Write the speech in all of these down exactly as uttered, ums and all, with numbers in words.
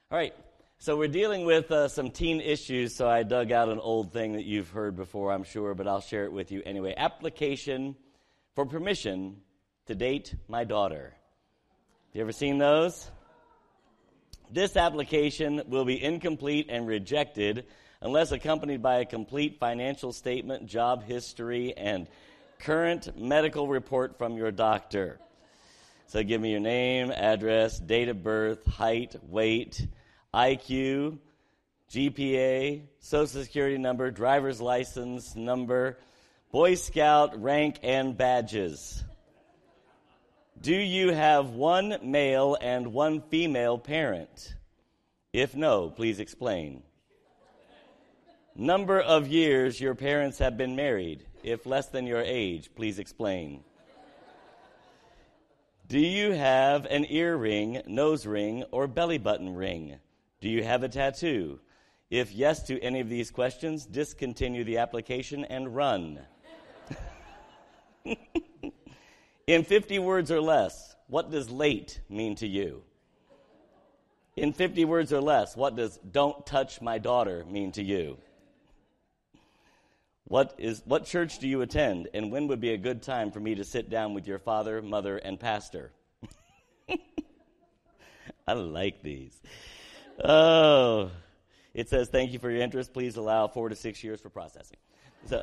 All right, so we're dealing with uh, some teen issues, so I dug out an old thing that you've heard before, I'm sure, but I'll share it with you anyway. Application for permission to date my daughter. You ever seen those? This application will be incomplete and rejected unless accompanied by a complete financial statement, job history, and current medical report from your doctor. So give me your name, address, date of birth, height, weight, I Q, G P A, Social Security number, driver's license number, Boy Scout rank and badges. Do you have one male and one female parent? If no, please explain. Number of years your parents have been married. If less than your age, please explain. Do you have an earring, nose ring, or belly button ring? Do you have a tattoo? If yes to any of these questions, discontinue the application and run. In fifty words or less, what does late mean to you? In fifty words or less, what does don't touch my daughter mean to you? What is what church do you attend, and when would be a good time for me to sit down with your father, mother, and pastor? I like these. Oh, it says, thank you for your interest. Please allow four to six years for processing. So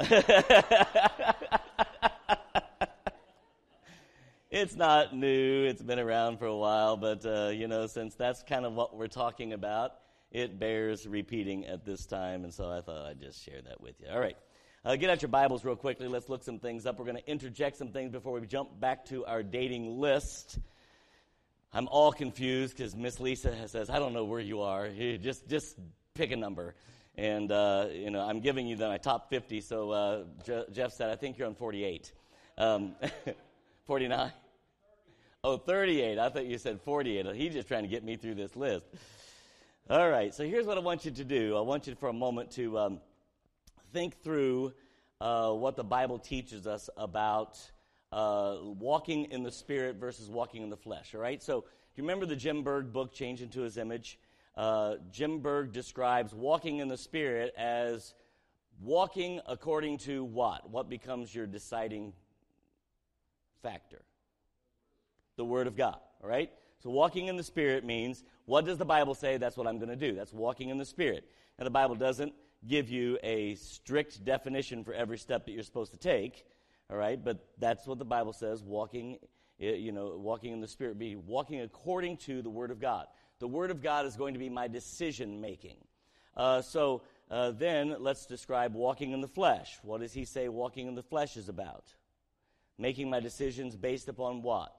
it's not new. It's been around for a while, but, uh, you know, since that's kind of what we're talking about, it bears repeating at this time, and so I thought I'd just share that with you. All right. Uh, get out your Bibles real quickly. Let's look some things up. We're going to interject some things before we jump back to our dating list. I'm all confused because Miss Lisa says, I don't know where you are. You just just pick a number. And, uh, you know, I'm giving you the, my top fifty. So uh, Je- Jeff said, I think you're on forty-eight. Um, forty-nine? Oh, thirty-eight. I thought you said forty-eight. He's just trying to get me through this list. All right. So here's what I want you to do. I want you for a moment to Um, think through uh, what the Bible teaches us about uh, walking in the Spirit versus walking in the flesh, all right? So do you remember the Jim Berg book, Change into His Image? Uh, Jim Berg describes walking in the Spirit as walking according to what? What becomes your deciding factor? The Word of God, all right? So walking in the Spirit means, what does the Bible say? That's what I'm going to do. That's walking in the Spirit. Now, the Bible doesn't give you a strict definition for every step that you're supposed to take, all right? But that's what the Bible says, walking, you know, walking in the Spirit, be walking according to the Word of God. The Word of God is going to be my decision-making. Uh, so uh, then let's describe walking in the flesh. What does he say walking in the flesh is about? Making my decisions based upon what?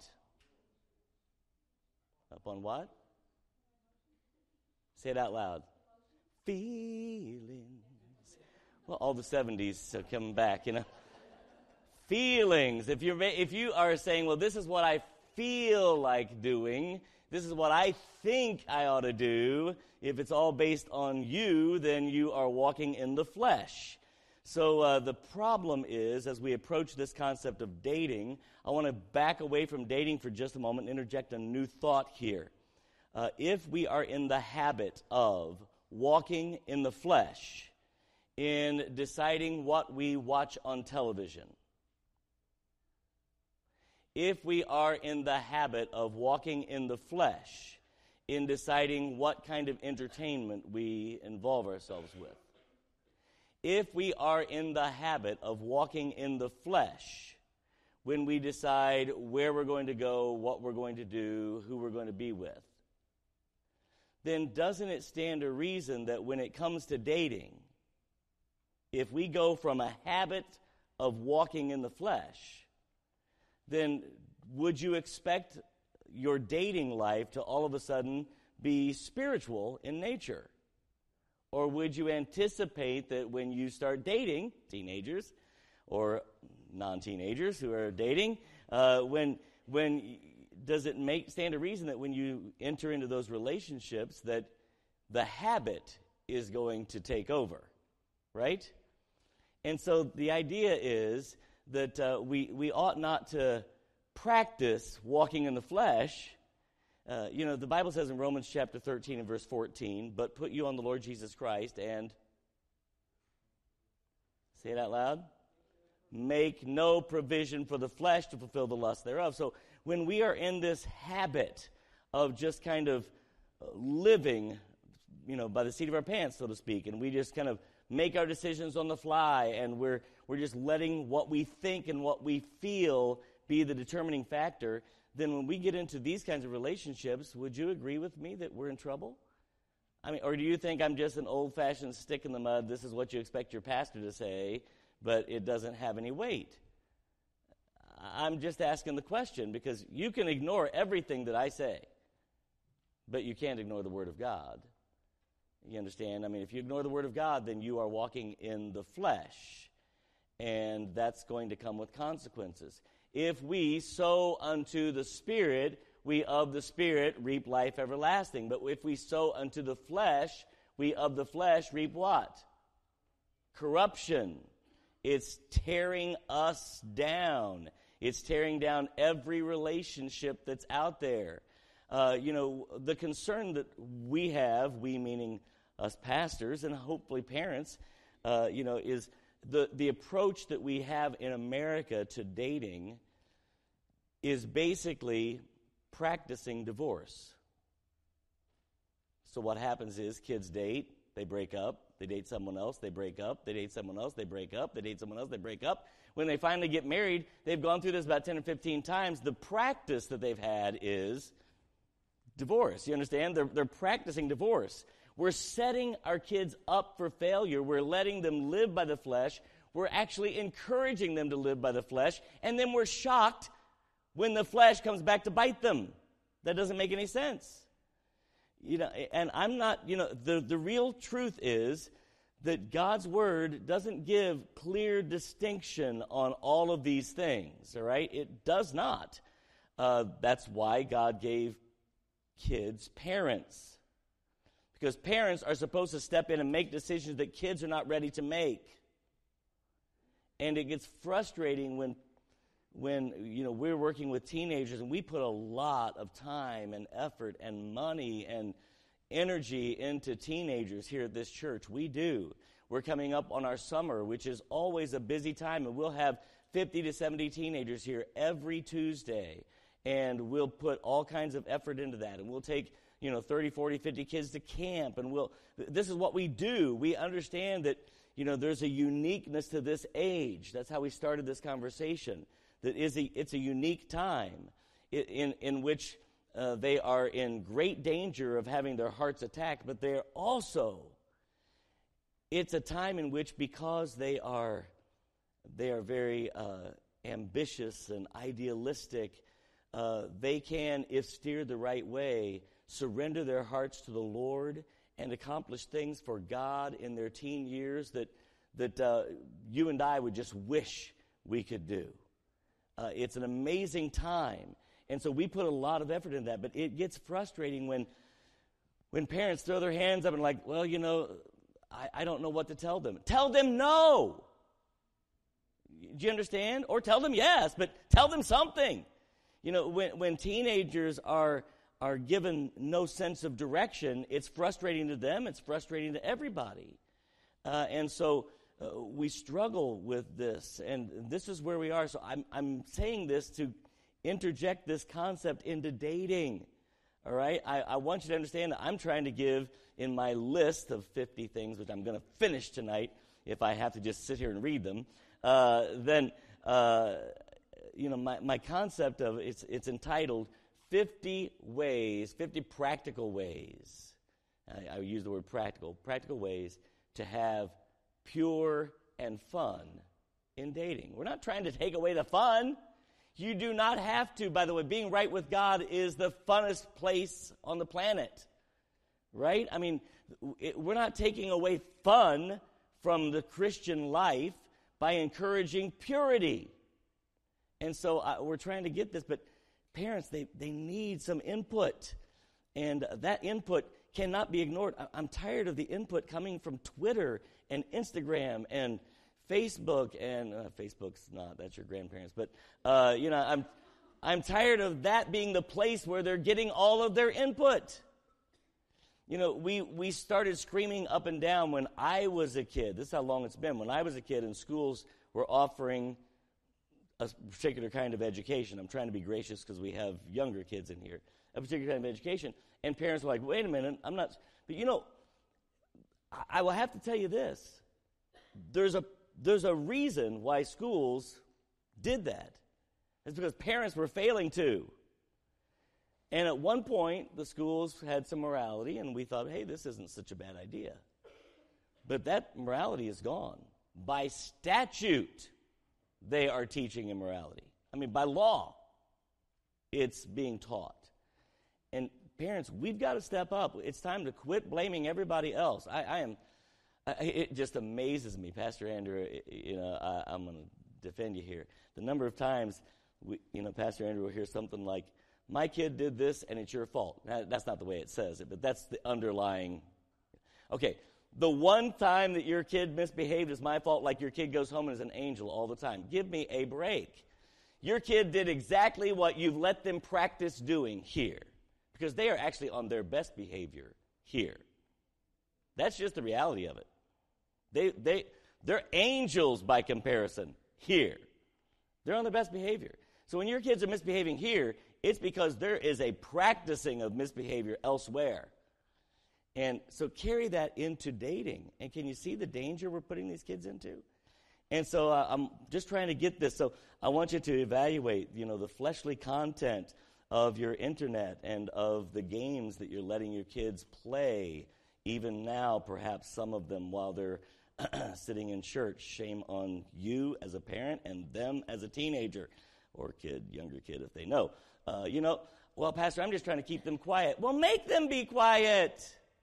Upon what? Say it out loud. Feelings. Well, all the seventies are coming back, you know. Feelings. If you're if you are saying, well, this is what I feel like doing, this is what I think I ought to do, if it's all based on you, then you are walking in the flesh. So uh, the problem is, as we approach this concept of dating, I want to back away from dating for just a moment and interject a new thought here. Uh, if we are in the habit of walking in the flesh, in deciding what we watch on television, if we are in the habit of walking in the flesh, in deciding what kind of entertainment we involve ourselves with, if we are in the habit of walking in the flesh, when we decide where we're going to go, what we're going to do, who we're going to be with, then doesn't it stand to reason that when it comes to dating, if we go from a habit of walking in the flesh, then would you expect your dating life to all of a sudden be spiritual in nature? Or would you anticipate that when you start dating, teenagers or non-teenagers who are dating, uh, when when does it make stand to reason that when you enter into those relationships that the habit is going to take over, right? And so the idea is that uh, we, we ought not to practice walking in the flesh Uh, you know, the Bible says in Romans chapter thirteen and verse fourteen, but put you on the Lord Jesus Christ and, say it out loud, make no provision for the flesh to fulfill the lust thereof. So when we are in this habit of just kind of living, you know, by the seat of our pants, so to speak, and we just kind of make our decisions on the fly, and we're we're just letting what we think and what we feel be the determining factor, then when we get into these kinds of relationships, would you agree with me that we're in trouble? I mean, or do you think I'm just an old-fashioned stick in the mud, this is what you expect your pastor to say, but it doesn't have any weight? I'm just asking the question, because you can ignore everything that I say, but you can't ignore the Word of God. You understand? I mean, if you ignore the Word of God, then you are walking in the flesh, and that's going to come with consequences. If we sow unto the Spirit, we of the Spirit reap life everlasting. But if we sow unto the flesh, we of the flesh reap what? Corruption. It's tearing us down. It's tearing down every relationship that's out there. Uh, you know, the concern that we have, we meaning us pastors and hopefully parents, uh, you know, is the, the approach that we have in America to dating is basically practicing divorce. So what happens is kids date, they break up, they date someone else, they break up, they date someone else, they break up, they date someone else, they break up. When they finally get married, they've gone through this about ten or fifteen times. The practice that they've had is divorce. You understand? They're, they're practicing divorce. We're setting our kids up for failure. We're letting them live by the flesh. We're actually encouraging them to live by the flesh. And then we're shocked when the flesh comes back to bite them. That doesn't make any sense. You know, and I'm not, you know, the, the real truth is that God's Word doesn't give clear distinction on all of these things, all right? It does not. Uh, that's why God gave kids parents. Because parents are supposed to step in and make decisions that kids are not ready to make. And it gets frustrating when when you know we're working with teenagers and we put a lot of time and effort and money and energy into teenagers here at this church. We do. We're coming up on our summer, which is always a busy time, and we'll have fifty to seventy teenagers here every Tuesday, and we'll put all kinds of effort into that, and we'll take you know thirty, forty, fifty kids to camp, and we'll this is what we do. We understand that you know there's a uniqueness to this age. That's how we started this conversation. That is a, it's a unique time in, in which uh, they are in great danger of having their hearts attacked, but they're also, it's a time in which because they are, they are very uh, ambitious and idealistic, uh, they can, if steered the right way, surrender their hearts to the Lord and accomplish things for God in their teen years that, that uh, you and I would just wish we could do. Uh, it's an amazing time. And so we put a lot of effort in that. But it gets frustrating when when parents throw their hands up and like, well, you know, I, I don't know what to tell them. Tell them no. Do you understand? Or tell them yes, but tell them something. You know, when, when teenagers are are given no sense of direction, it's frustrating to them. It's frustrating to everybody. Uh, and so... Uh, we struggle with this, and this is where we are. So I'm I'm saying this to interject this concept into dating, all right? I, I want you to understand that I'm trying to give in my list of fifty things, which I'm going to finish tonight if I have to just sit here and read them, uh, then, uh, you know, my, my concept of it's it's entitled fifty Ways, fifty Practical Ways. I, I use the word practical, practical ways to have pure and fun in dating. We're not trying to take away the fun. You do not have to. By the way, being right with God is the funnest place on the planet, right? I mean, it, we're not taking away fun from the Christian life by encouraging purity. And so uh, we're trying to get this, but parents, they, they need some input. And that input cannot be ignored. I, I'm tired of the input coming from Twitter and Instagram and Facebook and uh, Facebook's not, that's your grandparents, but uh, you know, I'm I'm tired of that being the place where they're getting all of their input. You know, we, we started screaming up and down when I was a kid. This is how long it's been. When I was a kid and schools were offering a particular kind of education. I'm trying to be gracious because we have younger kids in here. A particular kind of education. And parents were like, wait a minute, I'm not. But you know, I, I will have to tell you this. There's a, there's a reason why schools did that. It's because parents were failing to. And at one point, the schools had some morality, and we thought, hey, this isn't such a bad idea. But that morality is gone. By statute, they are teaching immorality. I mean, by law, it's being taught. And parents, we've got to step up. It's time to quit blaming everybody else. I, I am, I, it just amazes me, Pastor Andrew, you know, I, I'm going to defend you here. The number of times, we, you know, Pastor Andrew will hear something like, my kid did this, and it's your fault. Now, that's not the way it says it, but that's the underlying. Okay, the one time that your kid misbehaved is my fault, like your kid goes home and is an angel all the time. Give me a break. Your kid did exactly what you've let them practice doing here, because they are actually on their best behavior here. That's just the reality of it. They, they, they're angels by comparison here. They're on their best behavior. So when your kids are misbehaving here, it's because there is a practicing of misbehavior elsewhere. And so carry that into dating. And can you see the danger we're putting these kids into? And so uh, I'm just trying to get this. So I want you to evaluate, you know, the fleshly content of your internet and of the games that you're letting your kids play, even now, perhaps some of them while they're sitting in church. Shame on you as a parent and them as a teenager or kid, younger kid if they know. Uh, you know, well, Pastor, I'm just trying to keep them quiet. Well, make them be quiet.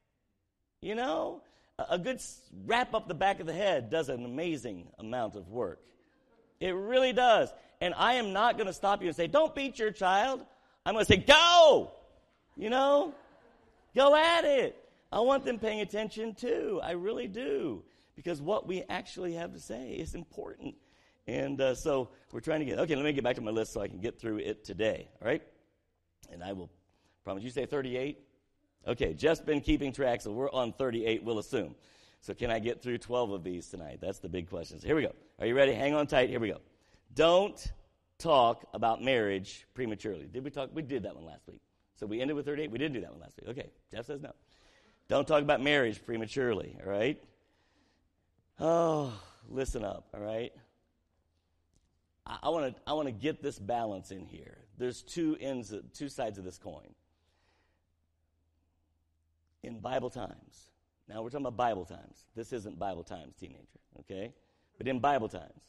You know, a, a good wrap up the back of the head does an amazing amount of work. It really does. And I am not going to stop you and say, don't beat your child. I'm going to say, go. You know, go at it. I want them paying attention too. I really do. Because what we actually have to say is important. And uh, so we're trying to get, okay, let me get back to my list so I can get through it today, all right? And I will promise. You say thirty-eight? Okay, just been keeping track, so we're on thirty-eight, we'll assume. So can I get through twelve of these tonight? That's the big question. So here we go. Are you ready? Hang on tight. Here we go. Don't talk about marriage prematurely. Did we talk? We did that one last week. So we ended with thirty-eight? We didn't do that one last week. Okay, Jeff says no. Don't talk about marriage prematurely, all right? Oh, listen up, all right? I want to I want to get this balance in here. There's two ends, two sides of this coin. In Bible times, now we're talking about Bible times. This isn't Bible times, teenager, okay? But in Bible times,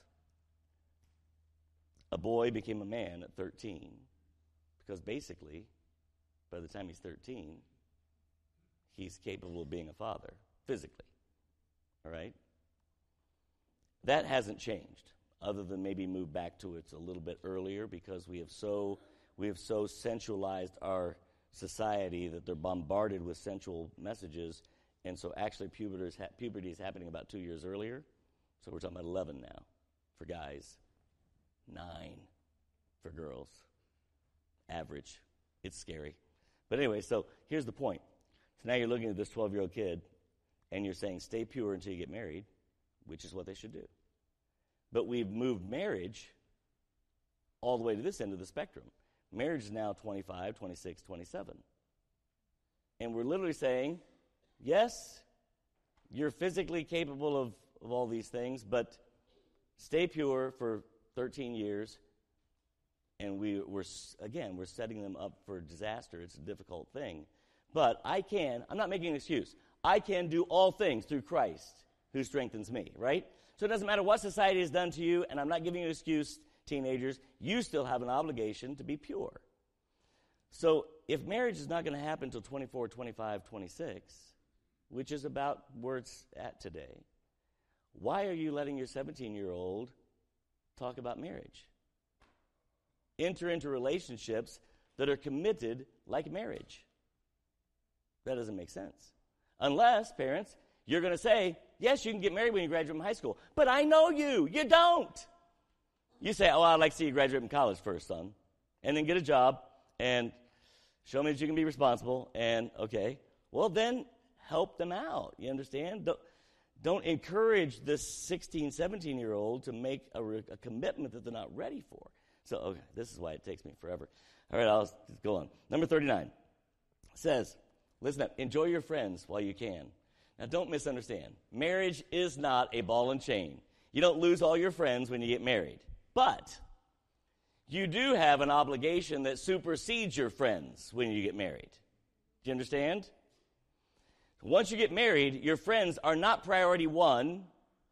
a boy became a man at thirteen because basically, by the time he's thirteen, he's capable of being a father physically, all right? That hasn't changed, other than maybe move back to it a little bit earlier because we have so we have so sensualized our society that they're bombarded with sensual messages, and so actually puberty is, ha- puberty is happening about two years earlier. So we're talking about eleven now for guys, nine for girls. Average. It's scary. But anyway, so here's the point. So now you're looking at this twelve-year-old kid, and you're saying stay pure until you get married, which is what they should do. But we've moved marriage all the way to this end of the spectrum. Marriage is now twenty-five, twenty-six, twenty-seven. And we're literally saying, yes, you're physically capable of, of all these things, but stay pure for thirteen years. And we, we're, again, we're setting them up for disaster. It's a difficult thing. But I can, I'm not making an excuse. I can do all things through Christ who strengthens me, right? So it doesn't matter what society has done to you, and I'm not giving you an excuse, teenagers. You still have an obligation to be pure. So if marriage is not going to happen until twenty-four, twenty-five, twenty-six, which is about where it's at today, why are you letting your seventeen-year-old talk about marriage? Enter into relationships that are committed like marriage. That doesn't make sense. Unless, parents, you're going to say, yes, you can get married when you graduate from high school, but I know you. You don't. You say, oh, I'd like to see you graduate from college first, son. and then get a job and show me that you can be responsible, and okay, well then help them out. You understand? Don't, don't encourage this sixteen, seventeen-year-old to make a, re- a commitment that they're not ready for. So okay, this is why it takes me forever. All right, I'll just go on. Number thirty-nine says, listen up, enjoy your friends while you can. Now, don't misunderstand. Marriage is not a ball and chain. You don't lose all your friends when you get married. But you do have an obligation that supersedes your friends when you get married. Do you understand? Once you get married, your friends are not priority one.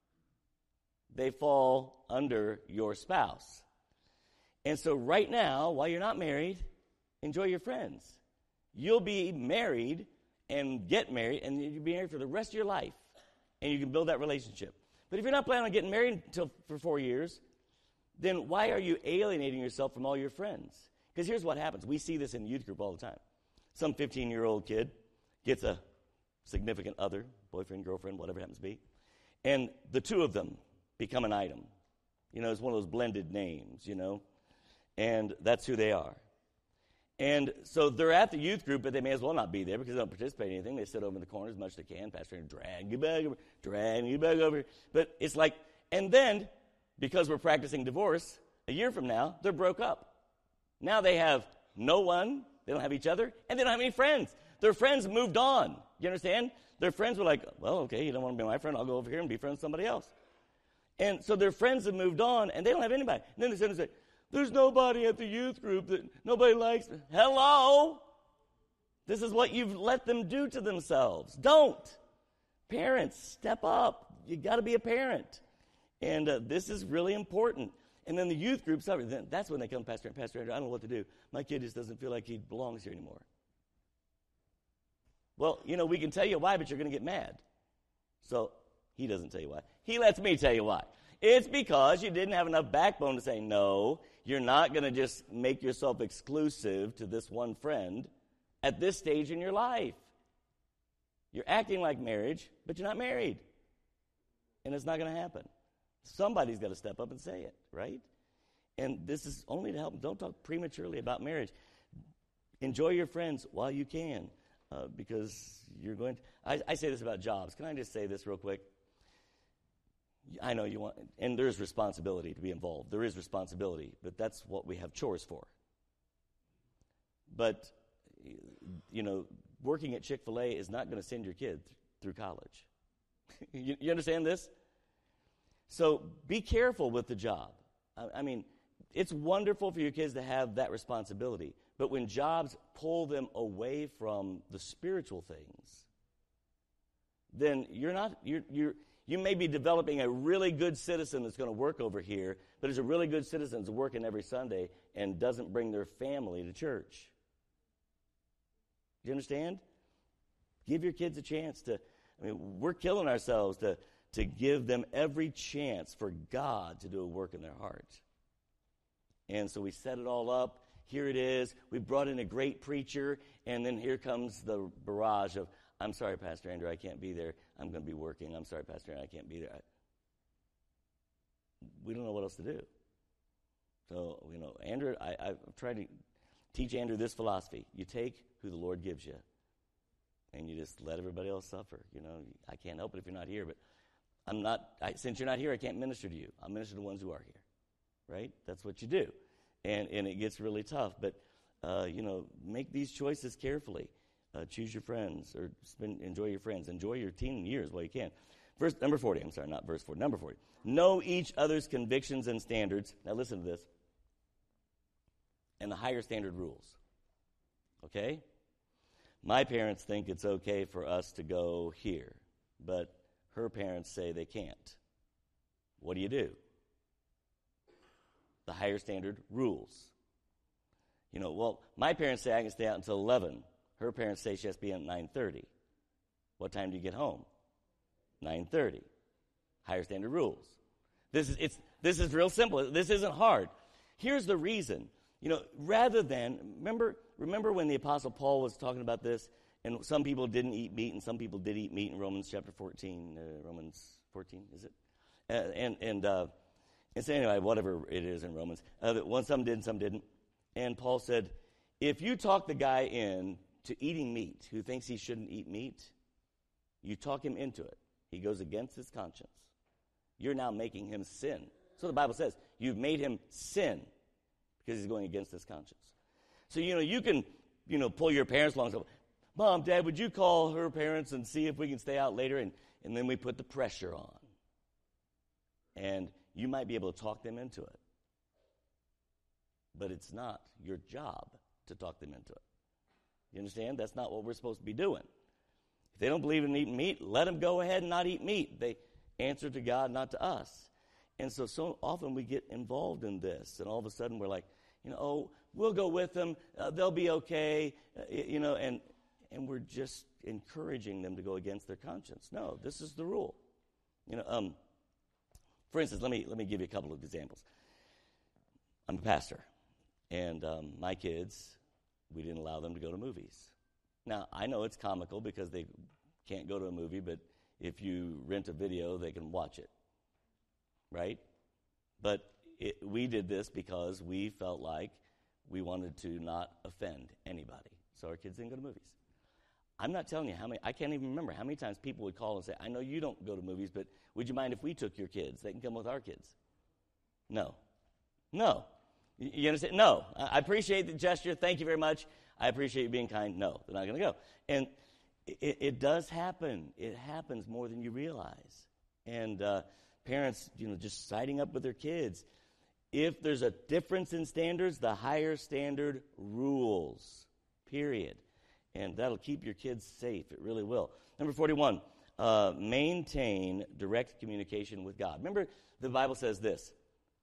They fall under your spouse. And so right now, while you're not married, enjoy your friends. You'll be married and get married, and you'll be married for the rest of your life, and you can build that relationship. But if you're not planning on getting married until for four years, then why are you alienating yourself from all your friends? Because here's what happens. We see this in youth group all the time. Some fifteen-year-old kid gets a significant other, boyfriend, girlfriend, whatever it happens to be, and the two of them become an item. You know, it's one of those blended names, you know, and that's who they are. And so they're at the youth group, but they may as well not be there because they don't participate in anything. They sit over in the corner as much as they can. Pastor, drag you back over, drag you back over. But it's like, and then, because we're practicing divorce, a year from now, they're broke up. Now they have no one, they don't have each other, and they don't have any friends. Their friends moved on. You understand? Their friends were like, well, okay, you don't want to be my friend, I'll go over here and be friends with somebody else. And so their friends have moved on, and they don't have anybody. And then they sit and say, there's nobody at the youth group that nobody likes. Hello? This is what you've let them do to themselves. Don't. Parents, step up. You got to be a parent. And uh, this is really important. And then the youth group, sorry, then that's when they come, Pastor, Pastor Andrew, I don't know what to do. My kid just doesn't feel like he belongs here anymore. Well, you know, we can tell you why, but you're going to get mad. So he doesn't tell you why. He lets me tell you why. It's because you didn't have enough backbone to say, no, you're not going to just make yourself exclusive to this one friend at this stage in your life. You're acting like marriage, but you're not married. And it's not going to happen. Somebody's got to step up and say it, right? And this is only to help. Don't talk prematurely about marriage. Enjoy your friends while you can, uh, because you're going to. I, I say this about jobs. Can I just say this real quick? I know you want, and there's responsibility to be involved. There is responsibility, but that's what we have chores for. But, you know, working at Chick-fil-A is not going to send your kid th- through college. you, you understand this? So be careful with the job. I, I mean, it's wonderful for your kids to have that responsibility, but when jobs pull them away from the spiritual things, then you're not, you're, you're, you may be developing a really good citizen that's going to work over here, but is a really good citizen that's working every Sunday and doesn't bring their family to church. Do you understand? Give your kids a chance to, I mean, we're killing ourselves to, to give them every chance for God to do a work in their heart. And so we set it all up. Here it is. We brought in a great preacher, and then here comes the barrage of, I'm sorry, Pastor Andrew, I can't be there. I'm going to be working. I'm sorry, Pastor Andrew, I can't be there. I, we don't know what else to do. So, you know, Andrew, I, I've tried to teach Andrew this philosophy. You take who the Lord gives you, and you just let everybody else suffer. You know, I can't help it if you're not here, but I'm not, I, since you're not here, I can't minister to you. I'll minister to the ones who are here, right? That's what you do. And, and it gets really tough, but, uh, you know, make these choices carefully. Uh, choose your friends, or spend, enjoy your friends. Enjoy your teen years while you can. Verse number forty. I'm sorry, not verse forty. Number forty. Know each other's convictions and standards. Now listen to this. And the higher standard rules. Okay? My parents think it's okay for us to go here, but her parents say they can't. What do you do? The higher standard rules. You know, well, my parents say I can stay out until eleven. Her parents say she has to be in at nine thirty. What time do you get home? nine thirty. Higher standard rules. This is it's this is real simple. This isn't hard. Here's the reason. You know, rather than remember remember when the Apostle Paul was talking about this, and some people didn't eat meat and some people did eat meat in Romans chapter fourteen. Uh, Romans fourteen, is it? Uh, and and uh, and so anyway, whatever it is in Romans, uh, one some did and some didn't. And Paul said, if you talk the guy in to eating meat, who thinks he shouldn't eat meat, you talk him into it. He goes against his conscience. You're now making him sin. So the Bible says, you've made him sin because he's going against his conscience. So, you know, you can, you know, pull your parents along and say, Mom, Dad, would you call her parents and see if we can stay out later? And, and then we put the pressure on. And you might be able to talk them into it. But it's not your job to talk them into it. You understand? That's not what we're supposed to be doing. If they don't believe in eating meat, let them go ahead and not eat meat. They answer to God, not to us. And so, so often we get involved in this, and all of a sudden we're like, you know, oh, we'll go with them. Uh, they'll be okay. Uh, you know, and and we're just encouraging them to go against their conscience. No, this is the rule. You know, um, for instance, let me let me give you a couple of examples. I'm a pastor, and um, my kids, we didn't allow them to go to movies. Now, I know it's comical because they can't go to a movie, but if you rent a video, they can watch it, right? But it, we did this because we felt like we wanted to not offend anybody, so our kids didn't go to movies. I'm not telling you how many, I can't even remember how many times people would call and say, I know you don't go to movies, but would you mind if we took your kids? They can come with our kids. No. No. You understand? No. I appreciate the gesture. Thank you very much. I appreciate you being kind. No, they're not going to go. And it, it does happen. It happens more than you realize. And uh, parents, you know, just siding up with their kids. If there's a difference in standards, the higher standard rules, period. And that'll keep your kids safe. It really will. Number forty-one, uh, maintain direct communication with God. Remember, the Bible says this,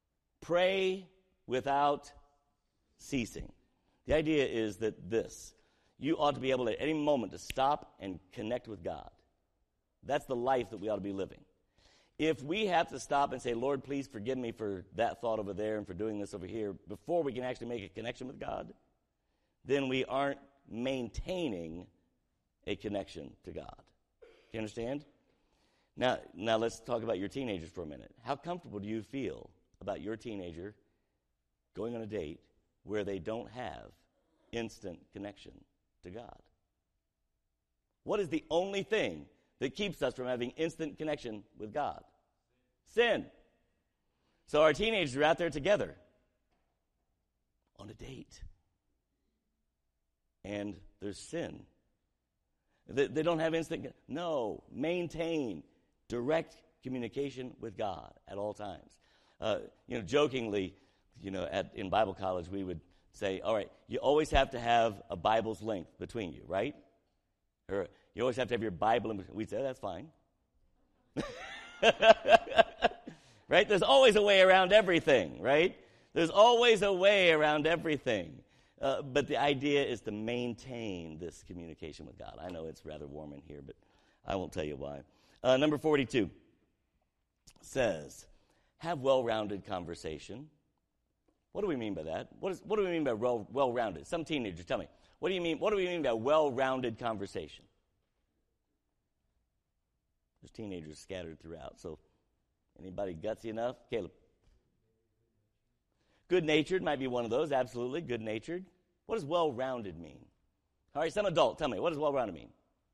pray without ceasing. The idea is that this, you ought to be able at any moment to stop and connect with God. That's the life that we ought to be living. If we have to stop and say, Lord, please forgive me for that thought over there and for doing this over here, before we can actually make a connection with God, then we aren't maintaining a connection to God. Do you understand? Now, now let's talk about your teenagers for a minute. How comfortable do you feel about your teenager going on a date where they don't have instant connection to God? What is the only thing that keeps us from having instant connection with God? Sin. So our teenagers are out there together on a date. And there's sin. They, they don't have instant. No, maintain direct communication with God at all times. Uh, you know, jokingly, you know, at in Bible college, we would say, all right, you always have to have a Bible's length between you, right? Or you always have to have your Bible in between. We'd say, that's fine. Right? There's always a way around everything, right? There's always a way around everything. Uh, but the idea is to maintain this communication with God. I know it's rather warm in here, but I won't tell you why. Uh, number forty-two says, have well-rounded conversation. What do we mean by that? What, is, what do we mean by well, well-rounded? Some teenagers, tell me. What do you mean? What do we mean by well-rounded conversation? There's teenagers scattered throughout. So, anybody gutsy enough? Caleb. Good-natured might be one of those. Absolutely, good-natured. What does well-rounded mean? All right, some adult, tell me. What does well-rounded mean?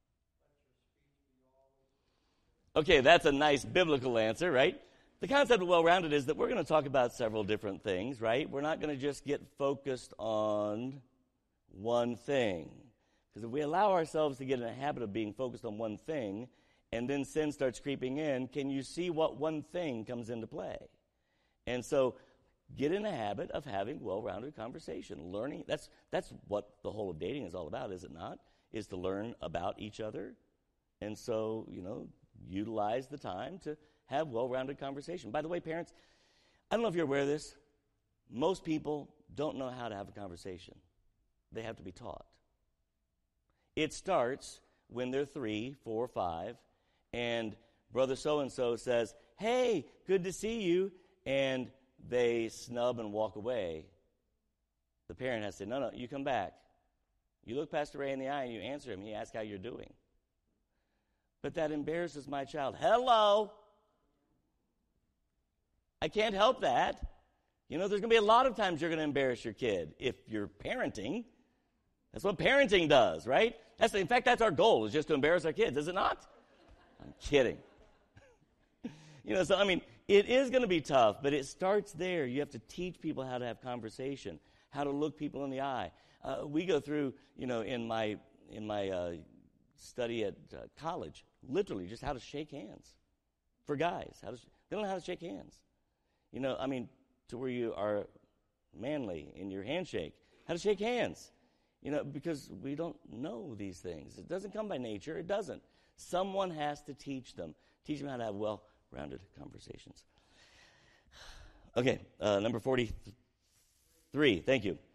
Okay, that's a nice biblical answer, right? The concept of well-rounded is that we're going to talk about several different things, right? We're not going to just get focused on one thing. Because if we allow ourselves to get in a habit of being focused on one thing, and then sin starts creeping in, can you see what one thing comes into play? And so get in a habit of having well-rounded conversation, learning. That's that's what the whole of dating is all about, is it not? Is to learn about each other. And so, you know, utilize the time to have well-rounded conversation. By the way, parents, I don't know if you're aware of this. Most people don't know how to have a conversation. They have to be taught. It starts when they're three, four, five, and brother so-and-so says, hey, good to see you, and they snub and walk away. The parent has to say, no, no, you come back. You look Pastor Ray in the eye and you answer him. He asks how you're doing. But that embarrasses my child. Hello. I can't help that. You know, there's going to be a lot of times you're going to embarrass your kid if you're parenting. That's what parenting does, right? That's in fact, that's our goal, is just to embarrass our kids, is it not? I'm kidding. You know, so, I mean, it is going to be tough, but it starts there. You have to teach people how to have conversation, how to look people in the eye. Uh, we go through, you know, in my in my uh, study at uh, college, literally just how to shake hands for guys. How to sh- they don't know how to shake hands. You know, I mean, to where you are manly in your handshake, how to shake hands. You know, because we don't know these things. It doesn't come by nature. It doesn't. Someone has to teach them. Teach them how to have well-rounded conversations. Okay, uh, number forty-three. Thank you.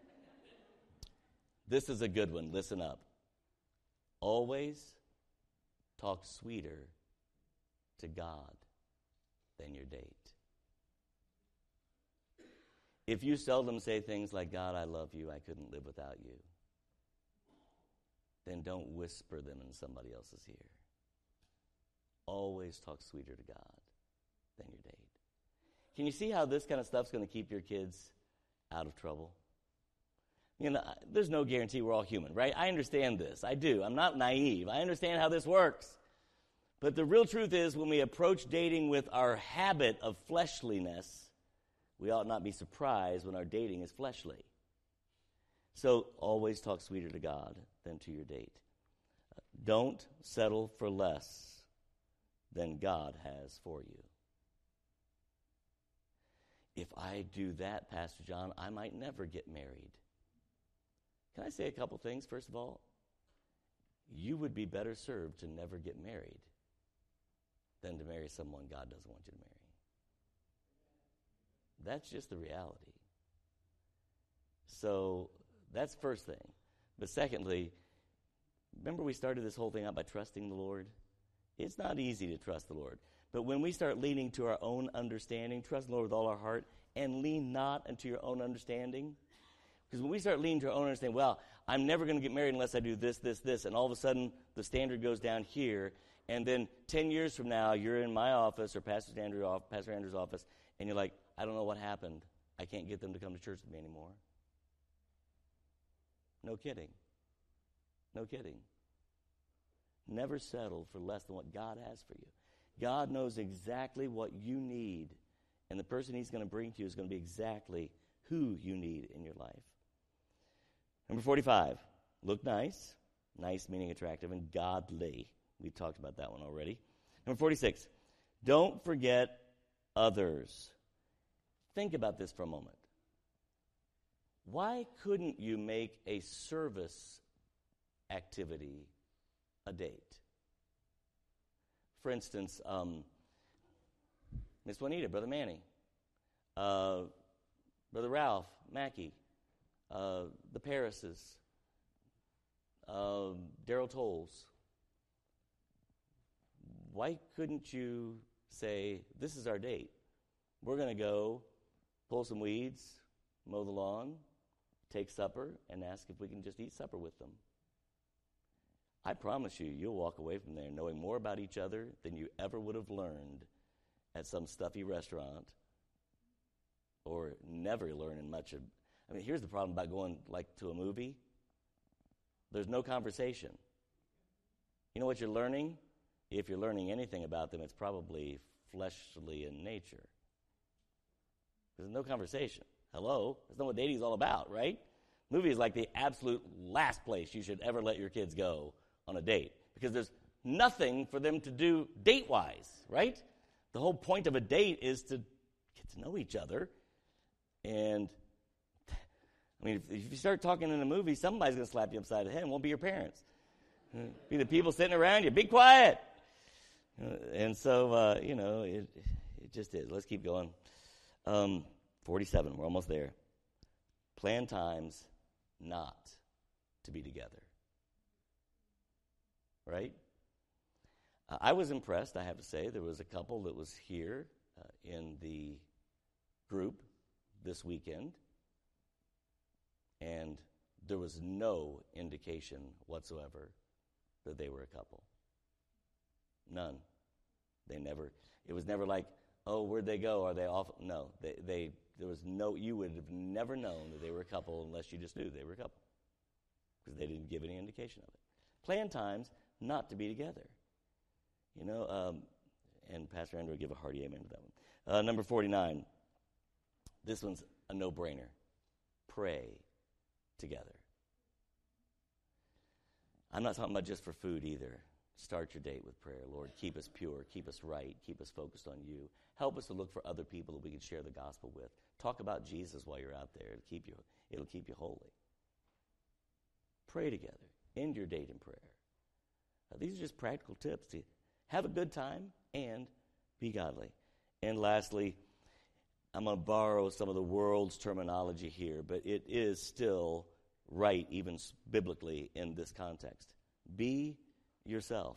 This is a good one. Listen up. Always talk sweeter to God than your date. If you seldom say things like, God, I love you, I couldn't live without you, then don't whisper them in somebody else's ear. Always talk sweeter to God than your date. Can you see how this kind of stuff's going to keep your kids out of trouble? You know, there's no guarantee we're all human, right? I understand this. I do. I'm not naive. I understand how this works. But the real truth is, when we approach dating with our habit of fleshliness, we ought not be surprised when our dating is fleshly. So always talk sweeter to God than to your date. Don't settle for less than God has for you. If I do that, Pastor John, I might never get married. Can I say a couple things? First of all, you would be better served to never get married than to marry someone God doesn't want you to marry. That's just the reality. So that's first thing. But secondly, remember we started this whole thing out by trusting the Lord? It's not easy to trust the Lord. But when we start leaning to our own understanding, trust the Lord with all our heart, and lean not unto your own understanding. Because when we start leaning to our own understanding, well, I'm never going to get married unless I do this, this, this, and all of a sudden the standard goes down here, and then ten years from now, you're in my office or Pastor Andrew, Pastor Andrew's office, and you're like, I don't know what happened. I can't get them to come to church with me anymore. No kidding. No kidding. Never settle for less than what God has for you. God knows exactly what you need, and the person he's going to bring to you is going to be exactly who you need in your life. Number forty-five, look nice. Nice meaning attractive, and godly. We talked about that one already. Number forty-six, don't forget others. Think about this for a moment. Why couldn't you make a service activity a date? For instance, um, Miss Juanita, Brother Manny, uh, Brother Ralph, Mackey, uh, the Parises, uh, Daryl Tolles. Why couldn't you say, this is our date? We're going to go pull some weeds, mow the lawn, take supper, and ask if we can just eat supper with them. I promise you, you'll walk away from there knowing more about each other than you ever would have learned at some stuffy restaurant, or never learning much of. I mean, here's the problem about going like to a movie. There's no conversation. You know what you're learning? If you're learning anything about them, it's probably fleshly in nature. There's no conversation. Hello? That's not what dating is all about, right? Movie is like the absolute last place you should ever let your kids go on a date, because there's nothing for them to do date-wise, right? The whole point of a date is to get to know each other. And, I mean, if, if you start talking in a movie, somebody's going to slap you upside the head. It won't be your parents. It'll be the people sitting around you. Be quiet. Uh, and so, uh, you know, it, it just is. Let's keep going. Um, forty-seven, we're almost there. Plan times not to be together. Right? Uh, I was impressed, I have to say. There was a couple that was here uh, in the group this weekend, and there was no indication whatsoever that they were a couple. None. They never, it was never like, oh, where'd they go? Are they off? No, they, they there was no, you would have never known that they were a couple unless you just knew they were a couple, because they didn't give any indication of it. Plan times not to be together. You know, um, and Pastor Andrew will give a hearty amen to that one. Uh, number forty-nine. This one's a no-brainer. Pray together. I'm not talking about just for food either. Start your date with prayer. Lord, keep us pure, keep us right, keep us focused on you. Help us to look for other people that we can share the gospel with. Talk about Jesus while you're out there. It'll keep you, it'll keep you holy. Pray together. End your date in prayer. Now, these are just practical tips to have a good time and be godly. And lastly, I'm going to borrow some of the world's terminology here, but it is still right, even biblically, in this context. Be yourself.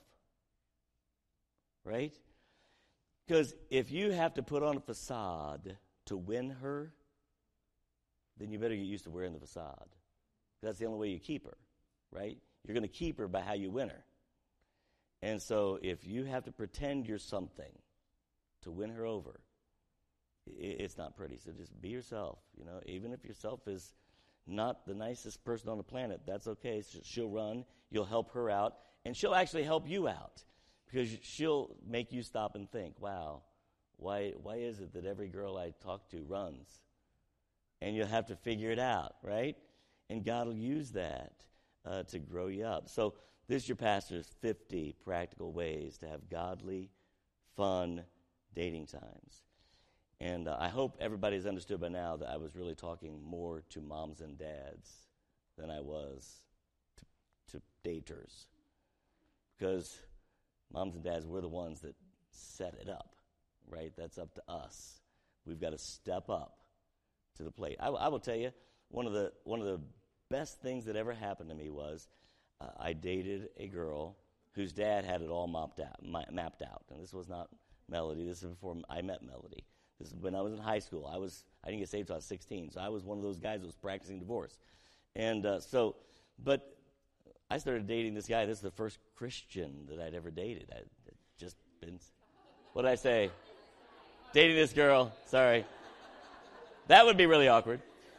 Right? Because if you have to put on a facade to win her, then you better get used to wearing the facade. That's the only way you keep her, right? You're going to keep her by how you win her. And so if you have to pretend you're something to win her over, it's not pretty. So just be yourself. You know, even if yourself is not the nicest person on the planet, that's okay. She'll run. You'll help her out. And she'll actually help you out, because she'll make you stop and think, wow, why why is it that every girl I talk to runs? And you'll have to figure it out, right? And God will use that uh, to grow you up. So this is your pastor's fifty practical ways to have godly, fun dating times. And uh, I hope everybody's understood by now that I was really talking more to moms and dads than I was to, to daters. Because moms and dads, we're the ones that set it up, right? That's up to us. We've got to step up to the plate. I, I will tell you, one of the one of the best things that ever happened to me was uh, I dated a girl whose dad had it all mapped out, ma- mapped out. And this was not Melody. This is before I met Melody. This is when I was in high school. I was I didn't get saved until I was sixteen, so I was one of those guys that was practicing divorce. And uh, so, but I started dating this guy. This is the first Christian that I'd ever dated. I'd just been, what did I say? Dating this girl. Sorry. That would be really awkward.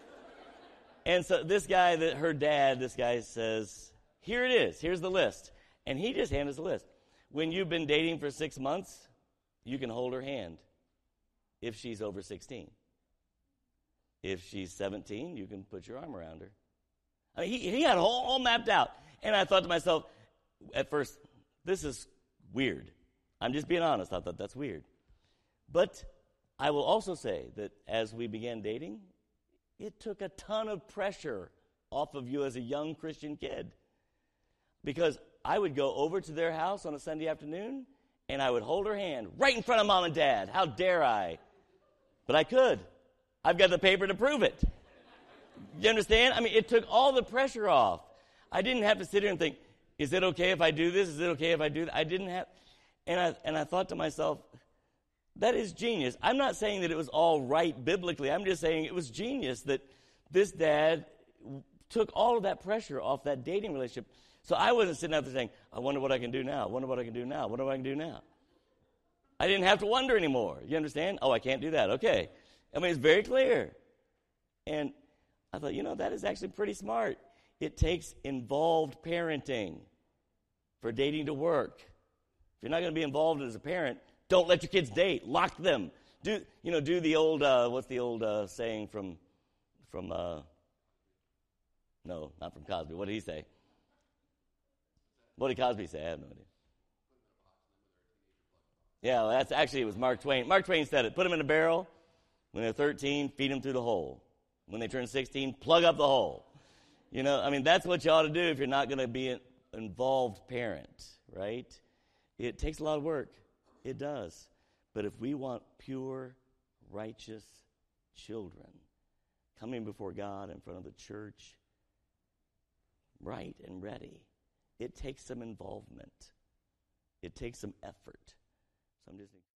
And so this guy, that her dad, this guy says, here it is. Here's the list. And he just handed us the list. When you've been dating for six months, you can hold her hand if she's over sixteen. If she's seventeen, you can put your arm around her. I mean, he, he had it all, all mapped out. And I thought to myself, at first, this is weird. I'm just being honest. I thought that's weird. But I will also say that as we began dating, it took a ton of pressure off of you as a young Christian kid. Because I would go over to their house on a Sunday afternoon, and I would hold her hand right in front of mom and dad. How dare I? But I could. I've got the paper to prove it. You understand? I mean, it took all the pressure off. I didn't have to sit here and think, is it okay if I do this? Is it okay if I do that? I didn't have, and I and I thought to myself, that is genius. I'm not saying that it was all right biblically. I'm just saying it was genius that this dad took all of that pressure off that dating relationship. So I wasn't sitting out there saying, I wonder what I can do now. I wonder what I can do now. What do I can do now? I didn't have to wonder anymore. You understand? Oh, I can't do that. Okay. I mean, it's very clear. And I thought, you know, that is actually pretty smart. It takes involved parenting for dating to work. If you're not going to be involved as a parent, don't let your kids date. Lock them. Do you know? Do the old uh, what's the old uh, saying from from uh, no, not from Cosby. What did he say? What did Cosby say? I have no idea. Yeah, well, that's actually it was Mark Twain. Mark Twain said it. Put them in a barrel. When they're thirteen, feed them through the hole. When they turn sixteen, plug up the hole. You know, I mean, that's what you ought to do if you're not going to be an involved parent, right? It takes a lot of work. It does. But if we want pure, righteous children coming before God in front of the church, right and ready, it takes some involvement. It takes some effort. So I'm just